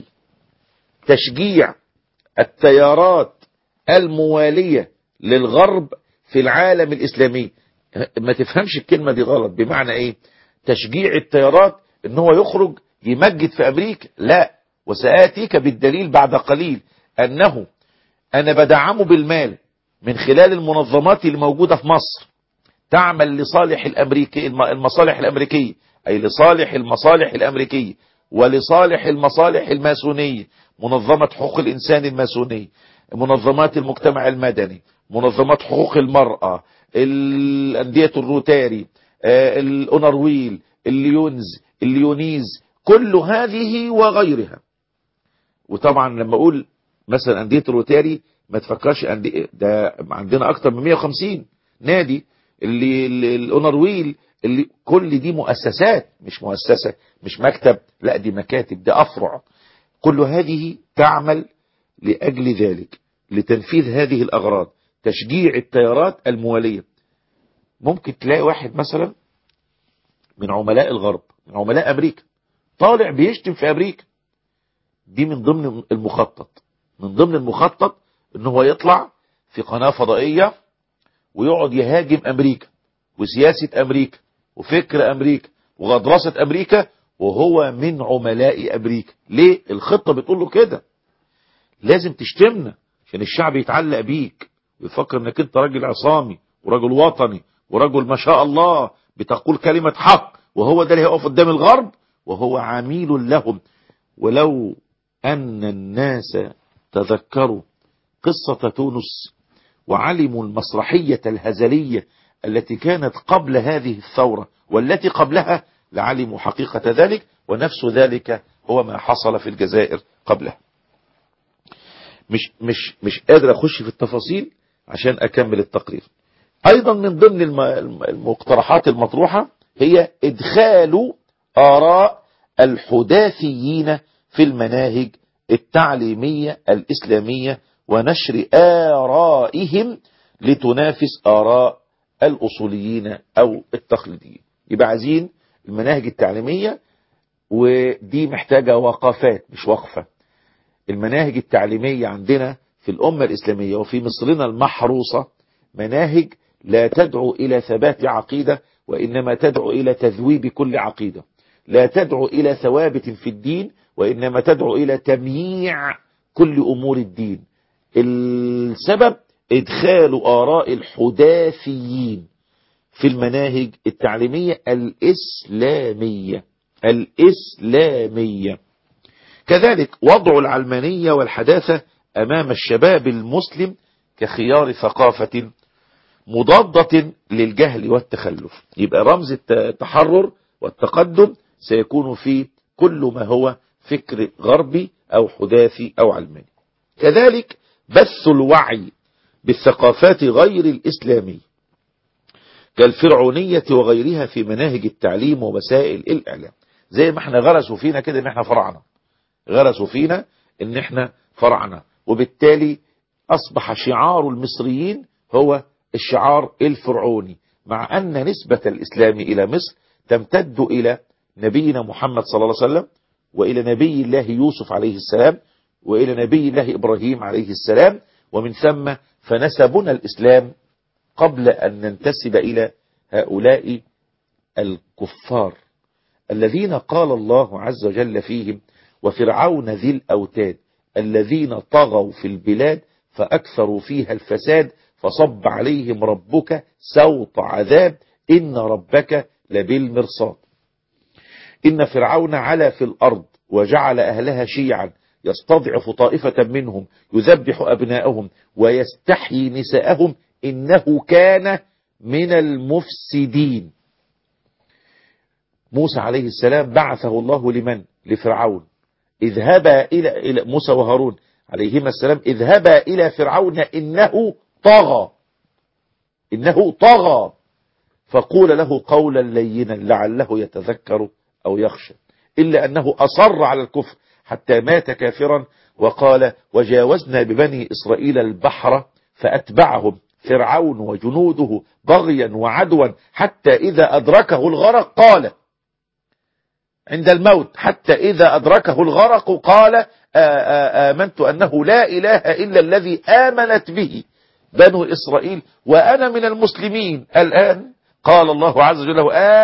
تشجيع التيارات الموالية للغرب في العالم الإسلامي. ما تفهمش الكلمة دي غلط. بمعنى ايه تشجيع التيارات؟ ان هو يخرج يمجد في امريكا؟ لا، وسآتيك بالدليل بعد قليل انه انا بدعمه بالمال من خلال المنظمات اللي موجودة في مصر تعمل لصالح الامريكي المصالح الامريكية، اي لصالح المصالح الامريكية ولصالح المصالح الماسونية، منظمة حقوق الانسان الماسونية، منظمات المجتمع المدني، منظمات حقوق المرأة، الأندية الروتاري، الأونرويل، الليونز، الليونيز، كل هذه وغيرها. وطبعا لما أقول مثلا أندية الروتاري ما تفكرش أندية، ده عندنا أكتر من مئة وخمسين نادي. اللي الأونرويل، اللي كل دي مؤسسات، مش مؤسسة مش مكتب، لا دي مكاتب، ده أفرع. كل هذه تعمل لأجل ذلك، لتنفيذ هذه الأغراض، تشجيع التيارات الموالية. ممكن تلاقي واحد مثلا من عملاء الغرب، من عملاء أمريكا، طالع بيشتم في أمريكا. دي من ضمن المخطط، من ضمن المخطط إنه هو يطلع في قناة فضائية ويقعد يهاجم أمريكا وسياسة أمريكا وفكر أمريكا وغطرسة أمريكا، وهو من عملاء أمريكا. ليه؟ الخطة بتقول له كده، لازم تشتمنا عشان الشعب يتعلق بيك ويفكر انك انت راجل عصامي ورجل وطني ورجل ما شاء الله بتقول كلمة حق، وهو ده اللي هيقف قدام الغرب وهو عميل لهم. ولو أن الناس تذكروا قصة تونس وعلموا المسرحية الهزلية التي كانت قبل هذه الثورة والتي قبلها لعلموا حقيقة ذلك، ونفس ذلك هو ما حصل في الجزائر قبلها. مش مش مش قادر اخش في التفاصيل عشان اكمل التقرير. ايضا من ضمن المقترحات المطروحة هي ادخال اراء الحداثيين في المناهج التعليمية الاسلامية ونشر آرائهم لتنافس آراء الأصوليين أو التقليديين. يبقى عايزين المناهج التعليمية، ودي محتاجة وقفات مش وقفة. المناهج التعليمية عندنا في الأمة الإسلامية وفي مصرنا المحروسة مناهج لا تدعو إلى ثبات عقيدة، وإنما تدعو إلى تذويب كل عقيدة. لا تدعو إلى ثوابت في الدين، وإنما تدعو إلى تمييع كل أمور الدين. السبب إدخال آراء الحداثيين في المناهج التعليمية الإسلامية الإسلامية. كذلك وضع العلمانية والحداثة أمام الشباب المسلم كخيار ثقافة مضادة للجهل والتخلف. يبقى رمز التحرر والتقدم سيكون في كل ما هو فكر غربي أو حداثي أو علماني. كذلك بث الوعي بالثقافات غير الإسلامية كالفرعونية وغيرها في مناهج التعليم ووسائل الإعلام. زي ما احنا غرسوا فينا كده ان احنا فرعنا، غرسوا فينا ان احنا فرعنا، وبالتالي اصبح شعار المصريين هو الشعار الفرعوني، مع ان نسبة الاسلام الى مصر تمتد الى نبينا محمد صلى الله عليه وسلم، والى نبي الله يوسف عليه السلام، والى نبي الله ابراهيم عليه السلام، ومن ثم فنسبنا الاسلام قبل ان ننتسب الى هؤلاء الكفار الذين قال الله عز وجل فيهم: وفرعون ذي الأوتاد الذين طغوا في البلاد فأكثروا فيها الفساد فصب عليهم ربك سوط عذاب إن ربك لبالمرصاد. إن فرعون علا في الأرض وجعل أهلها شيعا يستضعف طائفة منهم يذبح أبناءهم ويستحيي نساءهم إنه كان من المفسدين. موسى عليه السلام بعثه الله لمن؟ لفرعون. اذهبا إلى موسى وهارون عليهما السلام اذهبا إلى فرعون إنه طغى إنه طغى فقول له قولا لينا لعله يتذكر أو يخشى، إلا أنه أصر على الكفر حتى مات كافرا. وقال وجاوزنا ببني إسرائيل البحر فأتبعهم فرعون وجنوده بغيا وعدوا حتى إذا أدركه الغرق قال عند الموت حتى إذا أدركه الغرق قال آمنت أنه لا إله إلا الذي آمنت به بنو إسرائيل وأنا من المسلمين الآن. قال الله عز وجل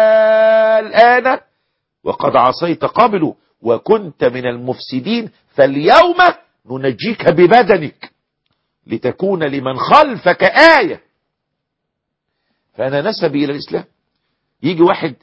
الآن وقد عصيت قبل وكنت من المفسدين فاليوم ننجيك ببدنك لتكون لمن خلفك آية. فأنا نسبي إلى الإسلام. يجي واحد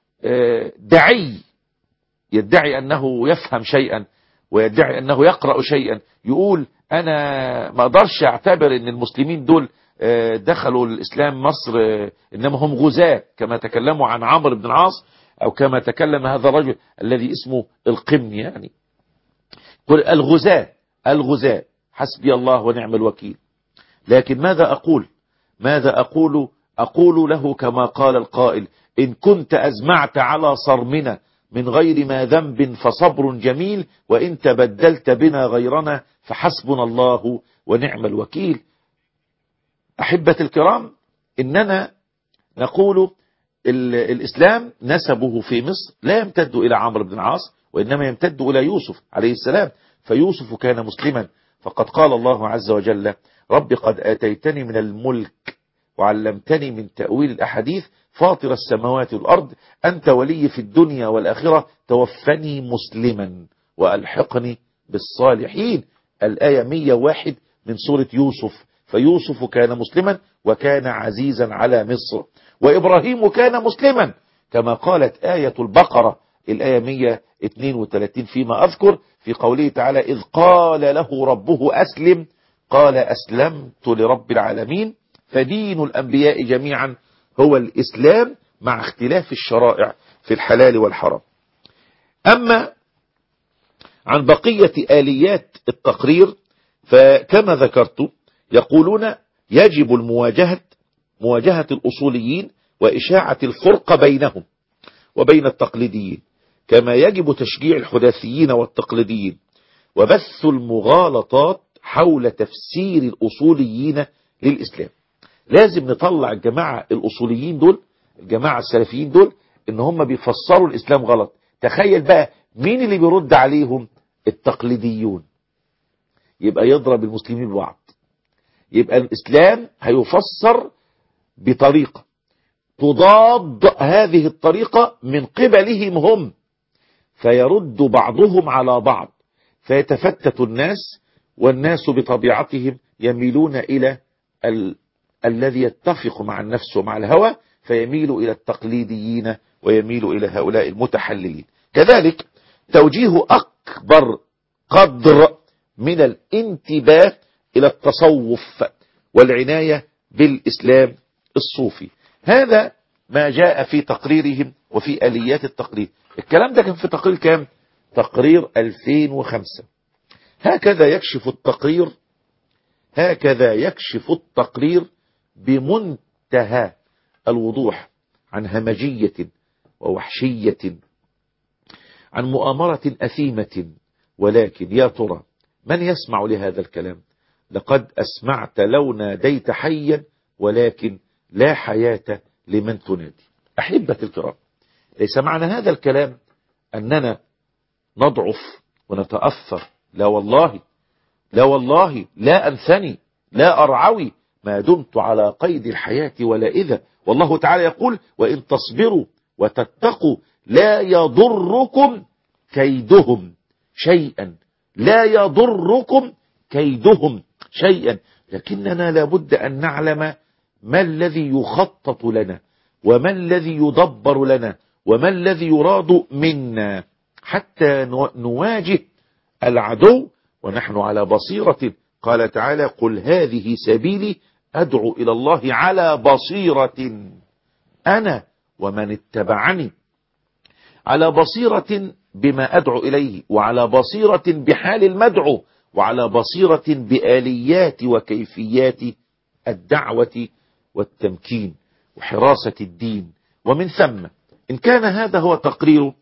دعي يدعي أنه يفهم شيئا ويدعي أنه يقرأ شيئا يقول أنا ما أقدرش أعتبر أن المسلمين دول دخلوا الإسلام مصر إنما هم غزاة كما تكلموا عن عمرو بن العاص أو كما تكلم هذا الرجل الذي اسمه القمني. يعني قل الغزاة الغزاة حسبي الله ونعم الوكيل. لكن ماذا أقول ماذا أقول أقول له كما قال القائل إن كنت أزمعت على صرمنا من غير ما ذنب فصبر جميل وإن تبدلت بنا غيرنا فحسبنا الله ونعم الوكيل. أحبة الكرام إننا نقول الإسلام نسبه في مصر لا يمتد إلى عمرو بن العاص وإنما يمتد إلى يوسف عليه السلام. فيوسف كان مسلما فقد قال الله عز وجل رب قد آتيتني من الملك وعلمتني من تأويل الأحاديث فاطر السماوات والأرض أنت ولي في الدنيا والآخرة توفني مسلما وألحقني بالصالحين. الآية مئة وواحد من سورة يوسف. فيوسف كان مسلما وكان عزيزا على مصر. وإبراهيم كان مسلما كما قالت آية البقرة الآية مئة واثنين وثلاثين فيما أذكر في قوله تعالى إذ قال له ربه أسلم قال أسلمت لرب العالمين. فدين الأنبياء جميعا هو الإسلام مع اختلاف الشرائع في الحلال والحرام. أما عن بقية آليات التقرير فكما ذكرت يقولون يجب المواجهة مواجهة الأصوليين وإشاعة الفرقة بينهم وبين التقليديين كما يجب تشجيع الحداثيين والتقليديين وبث المغالطات حول تفسير الأصوليين للإسلام. لازم نطلع الجماعة الأصوليين دول الجماعة السلفيين دول إن هم بيفسروا الإسلام غلط. تخيل بقى مين اللي بيرد عليهم؟ التقليديون. يبقى يضرب المسلمين ببعض. يبقى الإسلام هيفسر بطريقة تضاد هذه الطريقة من قبلهم هم فيرد بعضهم على بعض فيتفتت الناس والناس بطبيعتهم يميلون إلى ال... الذي يتفق مع النفس ومع الهوى فيميل إلى التقليديين ويميل إلى هؤلاء المتحللين. كذلك توجيه أكبر قدر من الانتباه إلى التصوف والعناية بالإسلام الصوفي. هذا ما جاء في تقريرهم وفي آليات التقرير. الكلام ده كان في تقرير كام؟ تقرير ألفين وخمسة. هكذا يكشف التقرير هكذا يكشف التقرير بمنتهى الوضوح عن همجية ووحشية عن مؤامرة أثيمة. ولكن يا ترى من يسمع لهذا الكلام؟ لقد أسمعت لو ناديت حيا ولكن لا حياة لمن تنادي. أحبة الكرام ليس معنى هذا الكلام أننا نضعف ونتأثر. لا والله لا والله لا أنثني لا أرعوي ما دمت على قيد الحياة ولا إذا. والله تعالى يقول وإن تصبروا وتتقوا لا يضركم كيدهم شيئا لا يضركم كيدهم شيئا. لكننا لابد أن نعلم ما الذي يخطط لنا وما الذي يدبر لنا وما الذي يراد منا حتى نواجه العدو ونحن على بصيرة. قال تعالى قل هذه سبيلي أدعو إلى الله على بصيرة أنا ومن اتبعني. على بصيرة بما أدعو إليه وعلى بصيرة بحال المدعو وعلى بصيرة بآليات وكيفيات الدعوة والتمكين وحراسة الدين. ومن ثم إن كان هذا هو تقرير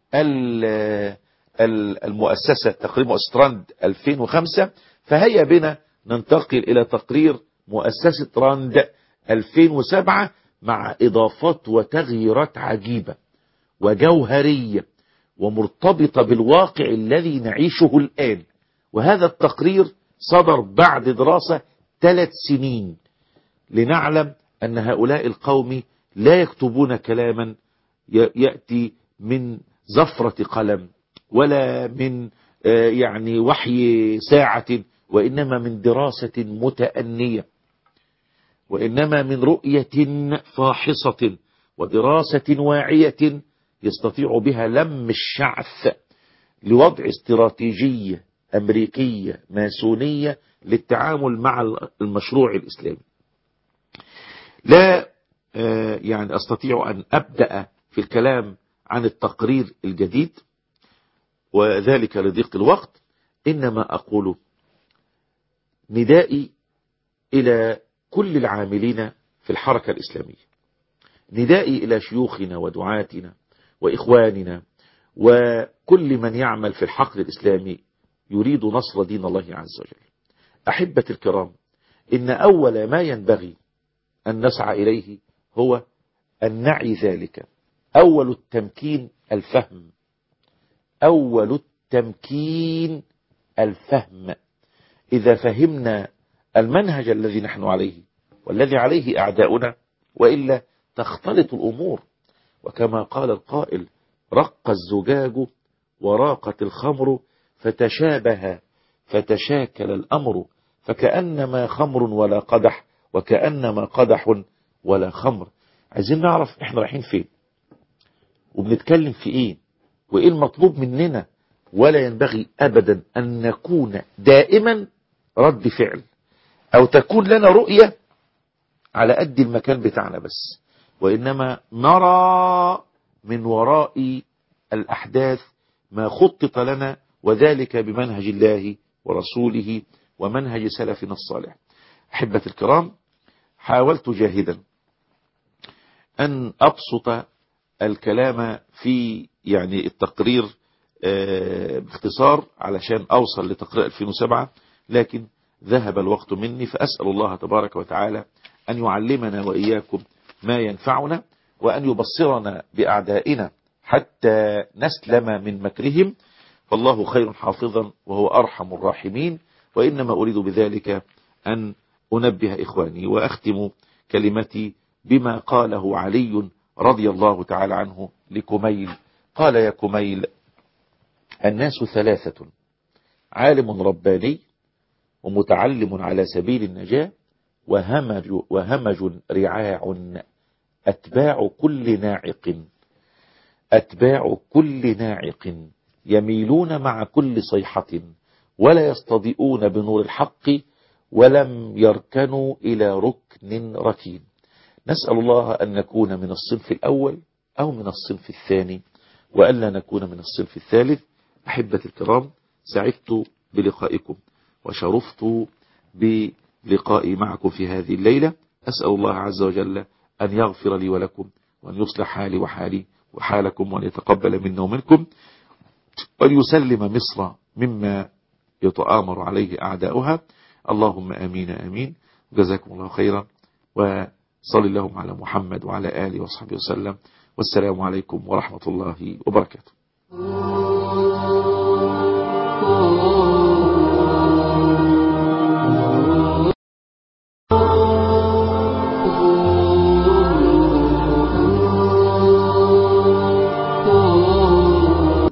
المؤسسة، تقرير مؤسسة راند ألفين وخمسة، فهيا بنا ننتقل إلى تقرير مؤسسة راند ألفين وسبعة مع إضافات وتغييرات عجيبة وجوهرية ومرتبطة بالواقع الذي نعيشه الآن. وهذا التقرير صدر بعد دراسة ثلاث سنين لنعلم أن هؤلاء القوم لا يكتبون كلاما يأتي من زفرة قلم ولا من يعني وحي ساعة، وإنما من دراسة متأنية، وإنما من رؤية فاحصة ودراسة واعية يستطيع بها لم الشعث لوضع استراتيجية أمريكية ماسونية للتعامل مع المشروع الإسلامي. لا يعني أستطيع أن أبدأ في الكلام عن التقرير الجديد وذلك لضيق الوقت، إنما أقول ندائي إلى كل العاملين في الحركة الإسلامية، ندائي إلى شيوخنا ودعاتنا وإخواننا وكل من يعمل في الحقل الإسلامي يريد نصر دين الله عز وجل. أحبة الكرام، إن أول ما ينبغي أن نسعى إليه هو أن نعي ذلك. أول التمكين الفهم، أول التمكين الفهم. إذا فهمنا المنهج الذي نحن عليه والذي عليه أعداؤنا، وإلا تختلط الأمور. وكما قال القائل: رق الزجاج وراقت الخمر فتشابه فتشاكل الأمر، فكأنما خمر ولا قدح وكأنما قدح ولا خمر. عايزين نعرف احنا رايحين فين وبنتكلم في ايه وايه المطلوب مننا، ولا ينبغي ابدا ان نكون دائما رد فعل او تكون لنا رؤية على قد المكان بتاعنا بس، وانما نرى من وراء الاحداث ما خطط لنا، وذلك بمنهج الله ورسوله ومنهج سلفنا الصالح. أحبة الكرام، حاولت جاهدا أن أبسط الكلام في يعني التقرير باختصار علشان أوصل لتقرير ألفين وسبعة، لكن ذهب الوقت مني، فأسأل الله تبارك وتعالى أن يعلمنا وإياكم ما ينفعنا، وأن يبصرنا بأعدائنا حتى نسلم من مكرهم، فالله خير حافظا وهو أرحم الراحمين. وإنما أريد بذلك أن أنبه إخواني وأختم كلمتي بما قاله علي رضي الله تعالى عنه لكميل. قال: يا كميل، الناس ثلاثة: عالم رباني، ومتعلم على سبيل النجاة، وهمج, وهمج رعاع، أتباع كل ناعق أتباع كل ناعق يميلون مع كل صيحة، ولا يستضيئون بنور الحق، ولم يركنوا إلى ركن ركين. نسأل الله أن نكون من الصنف الأول أو من الصنف الثاني، وألا نكون من الصنف الثالث. أحبة الكرام، سعدت بلقائكم وشرفت بلقائي معكم في هذه الليلة. أسأل الله عز وجل أن يغفر لي ولكم، وأن يصلح حالي وحالي وحالكم، وأن يتقبل منا ومنكم، وأن يسلم مصر مما يتآمر عليه أعداؤها. اللهم آمين آمين. جزاكم الله خيرا، وصل اللهم على محمد وعلى آله وصحبه وسلم، والسلام عليكم ورحمة الله وبركاته.